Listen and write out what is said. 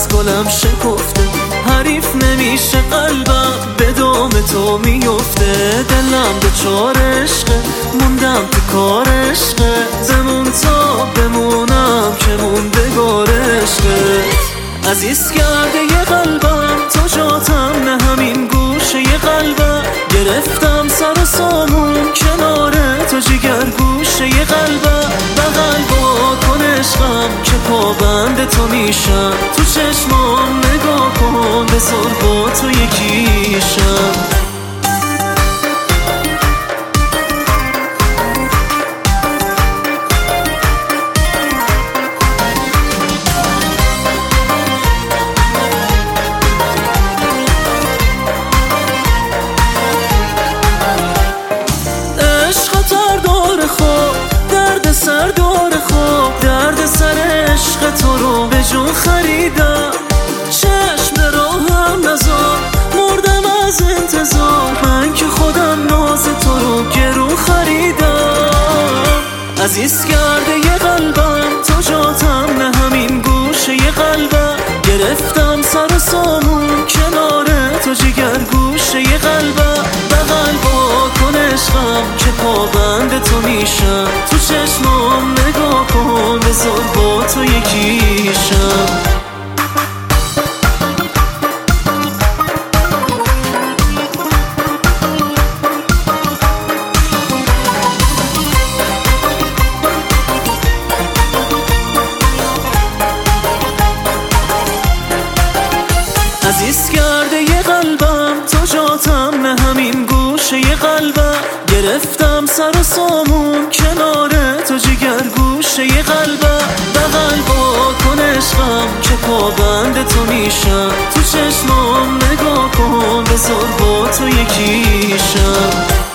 از گلم شکفته، حریف نمیشه قلبم به دام تو میفته. دلم دچار عشقه، موندم تو کار عشقه، بمون تا بمونم که موندگار عشقه. عزیز کرده یه قلبم تو جاتم، نه همین گوشه یه قلبم گرفتم سر و سامون کنار تو جگر گوشه یه قلبم. بغل با کن عشقم که پابند تو میشم، تو چشمام نگاه کن بذار با تو یکیشم. تو رو به جون خریدم، چشم راهم نزار، مردم از انتظار. من که خودم ناز تو رو گرون خریدم. عزیز کرده یه قلبم تو جاتم، نه همین گوشه یه قلبم گرفتم سر و سامون کنار تو جگر گوشه یه قلبم. بغل با کن عشقم که پابند تو میشم، تو چشمام نگاه کن بذار با تو یکیشم. عزیز کرده یه قلبم تو جاتم، نه همین گوشه یه قلبم گرفتم سر و سامون کنار تو جگر گوشه یه قلبم. بغل با کن عشقم که پابند تو میشم، تو چشمام نگاه کن بذار با تو یکیشم.